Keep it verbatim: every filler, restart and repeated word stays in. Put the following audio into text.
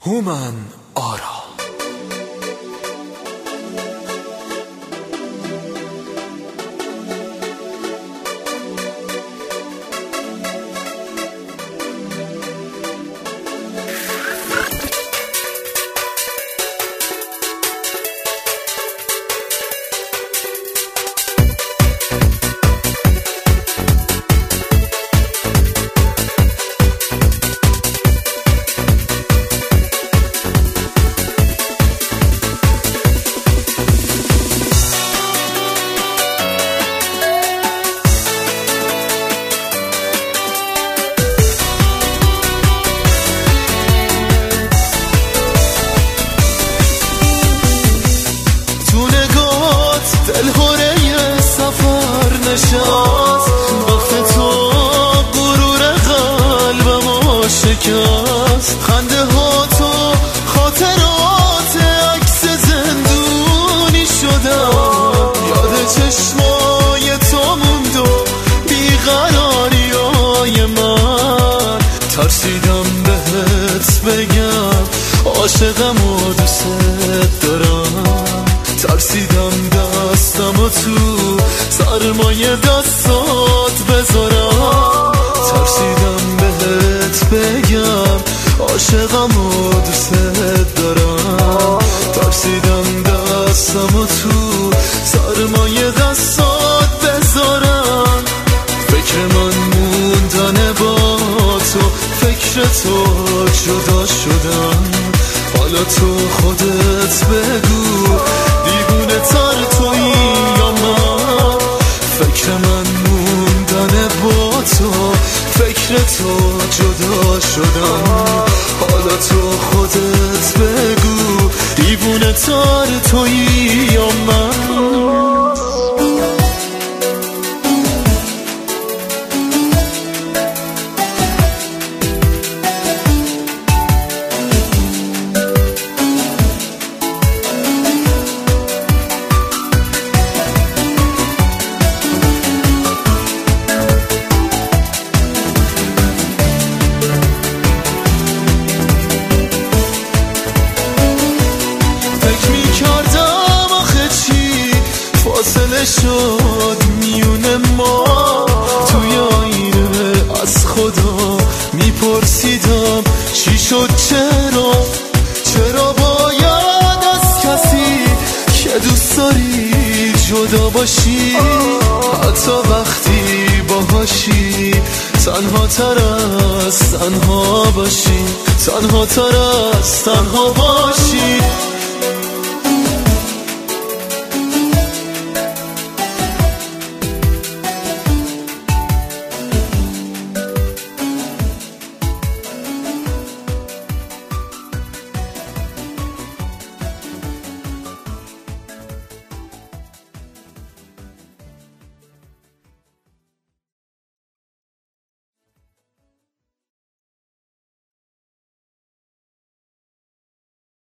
هومن آرا. دلهوره سفر نشست، وقت تو غرور قلبمو شکست. خنده ها تو خاطرات عکس زندونی شدم، یاد چشمای تو موند و بیقراری های من. ترسیدم بهت بگم عاشقم و دوست دارم، ترسیدم دستم و تو سرمایه دستات بذارم. ترسیدم بهت بگم عاشقم و دوست دارم، ترسیدم دستم و تو سرمایه دستات بذارم. فکر من موندن با تو، فکر تو جدا شدم. حالا تو خودت بگو دیوونه تر تویی یا من؟ فکر من موندن با تو، فکر تو جدا شدم. حالا تو خودت بگو دیوونه تر تویی یا من؟ فاصله شد میون ما، توی آینه از خدا میپرسیدم چی شد، چرا چرا باید از کسی که دوست داری جدا باشی؟ حتی وقتی باهاشی تنها تر از تنها باشی، تنها تر از تنها باشی.